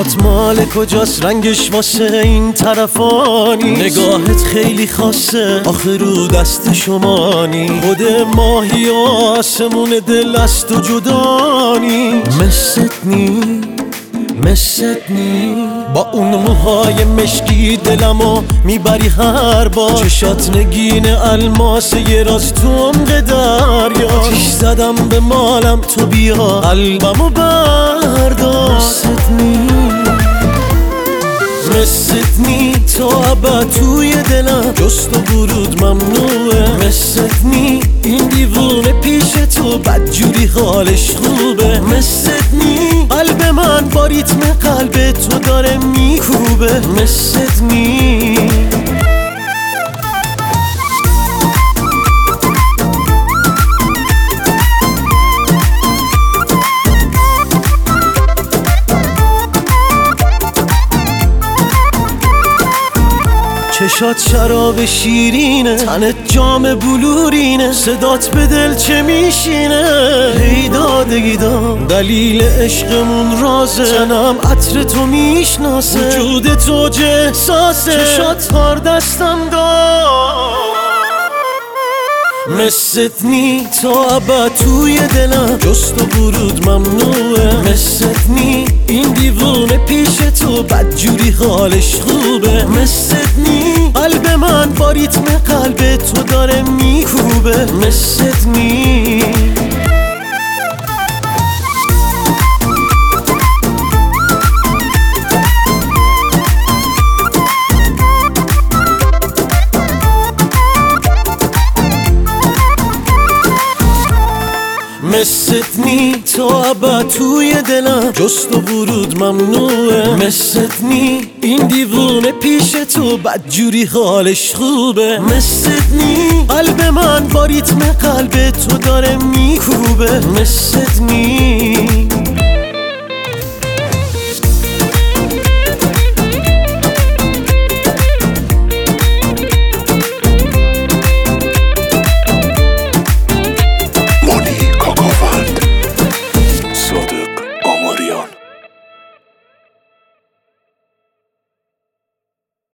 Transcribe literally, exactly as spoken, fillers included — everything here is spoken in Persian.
چشات مال کجاست، رنگش واسه این طرفانی، نگاهت خیلی خاصه آخه رو دست شمانی، خود ماهی و آسمون دل از تو جدانی. مست نی مست نی با اون موهای مشکی دلمو میبری هر بار، چشات نگین الماس یه راز تو عمق دریا، تیش زدم به مالم تو بیا قلبمو بردار. مست نی مست نی تو ابد توی دلم، جست و ورود ممنوعه. مست نی این دیوونه پیش تو بدجوری حالش خوبه. مست نی قلب من با ریتم قلب تو داره میکوبه. مست نی چشات شراب شیرینه، تنت جام بلورینه، صدات به دل چه میشینه. هیدا دیدا دلیل عشقمون رازه، تنم عطر تو میشناسه، وجود تو جه احساسه، چشات هار دستم دار. مست نی تو ابد توی دلم، جست و ورود ممنوعه. مست نی این دیوونه پیش تو بدجوری حالش خوبه. مست نی قلب من با ریتم قلب تو داره میکوبه. مست نی مست نی تو ابد توی دلم، جست و ورود ممنوعه. مست نی این دیوونه پیش تو بدجوری حالش خوبه. مست نی قلب من با ریتم قلب تو داره میکوبه. مست نی